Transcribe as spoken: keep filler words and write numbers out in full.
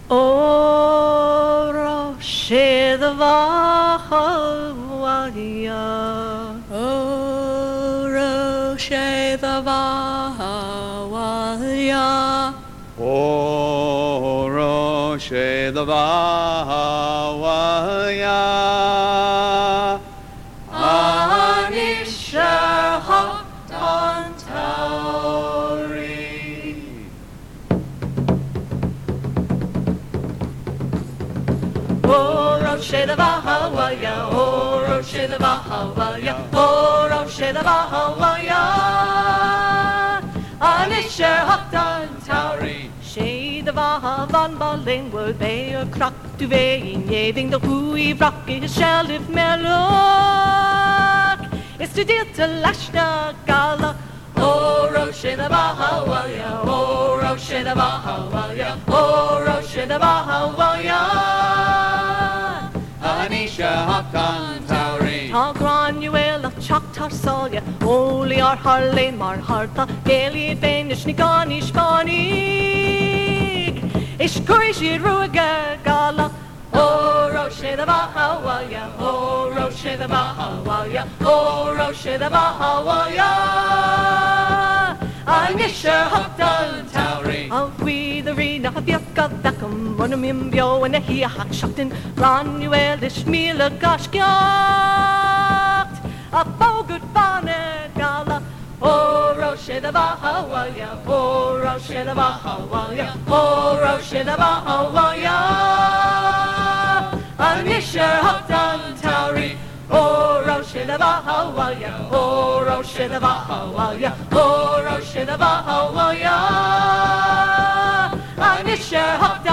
O Roche the Vahawaya, O Roche the Vahawaya, O Roche the Vahawaya, Anisher Hokton Tauri. O Roche the Vahawaya, O Roche the Vahawaya, O Roche the Vahawaya, Anisher Hokton Tauri. She the Vaha van Balling would be a crock to vein, yeving the hui rocky shell if melok. It's to deal to Lashna Gala. O Roche the Vahawaya, O Roche the Vahawaya, O Roche the Vahawaya, Anisha Hokton Tauri. Ta granuel of Choctaw Solia, only our Harlane Mar Harta, Gaily Banish Nigani Shpanik, Ishkurishi Ruaga Gala. O Roche the Vahawaya, O Roche the Vahawaya, O Roche the Vahawaya, Anisha Hokton Tauri. Of we the Rena of Yaka Dakam, Monumim Bio and a Hia Hak Shaktin, Ranuel Ishmila Gashkyat, a Bogut Bonnet Gala. O Roche the Vahawaya, O Roche the Vahawaya, O Roche the Vahawaya, Anisha Hokton Tauri. O Roche the Vahawaya, O Roche the Vahawaya, O Roche the Vahawaya, Anisha Hokton